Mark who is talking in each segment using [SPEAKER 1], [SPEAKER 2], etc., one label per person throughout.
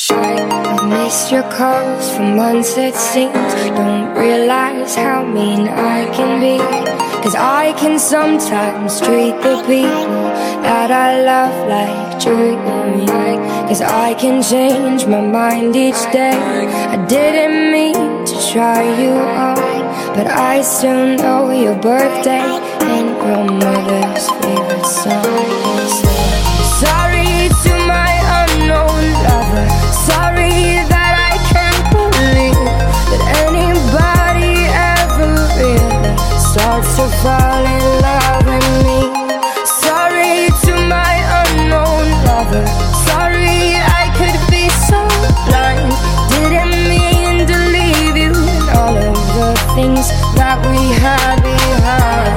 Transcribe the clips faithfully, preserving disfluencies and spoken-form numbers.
[SPEAKER 1] I've missed your calls for months it seems. Don't realize how mean I can be, 'cause I can sometimes treat the people that I love like dreams. 'Cause I can change my mind each day. I didn't mean to try you on, but I still know your birthday and your mother's favorite song. Sorry to my unknown lover. Sorry that I can't believe that anybody ever really starts to fall in love with me. Sorry to my unknown lover. Sorry I could be so blind. Didn't mean to leave you and all of the things that we had behind.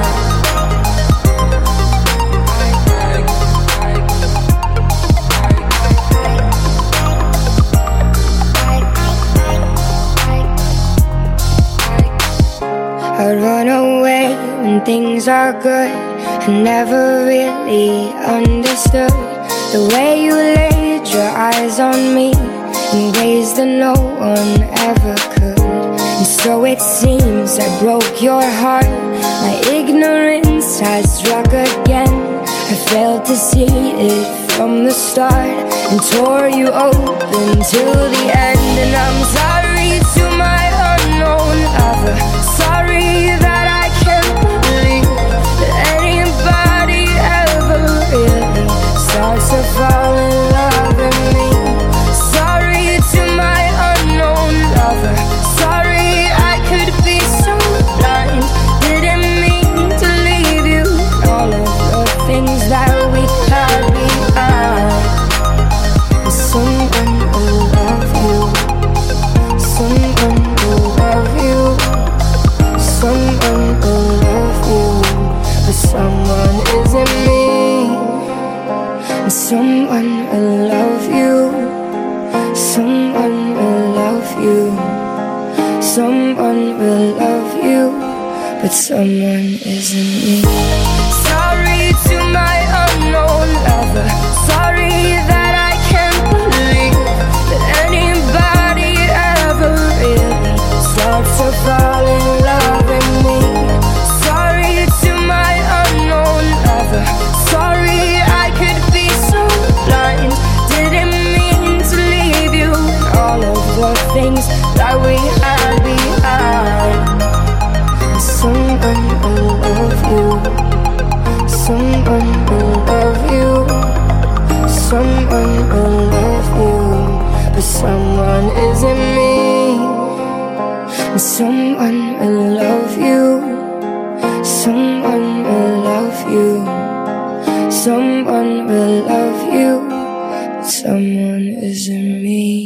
[SPEAKER 1] I run away when things are good. I never really understood the way you laid your eyes on me in ways that no one ever could. And so it seems I broke your heart. My ignorance has struck again. I failed to see it from the start and tore you open till the end. And I'm sorry to my unknown lover. Sorry that I can't believe that anybody ever really starts to fall in love with me. Sorry to my unknown lover. Sorry I could be so blind. Didn't mean to leave you all of the things that we had behind. Someone will love you. Someone will love you. Someone will love you, but someone isn't me. And someone will love you. Someone will love you. Someone will love you, but someone isn't me. Sorry to my unknown lover. Sorry that I can't believe that anybody ever really starts to fall in love with me. Sorry to my unknown lover. Sorry I could be so blind. Didn't mean to leave you and all of the things that we had behind. Someone will love you. Someone will love you. Someone will love you, but someone isn't me. Someone will love you. Someone will love you. Someone will love you, but someone isn't me.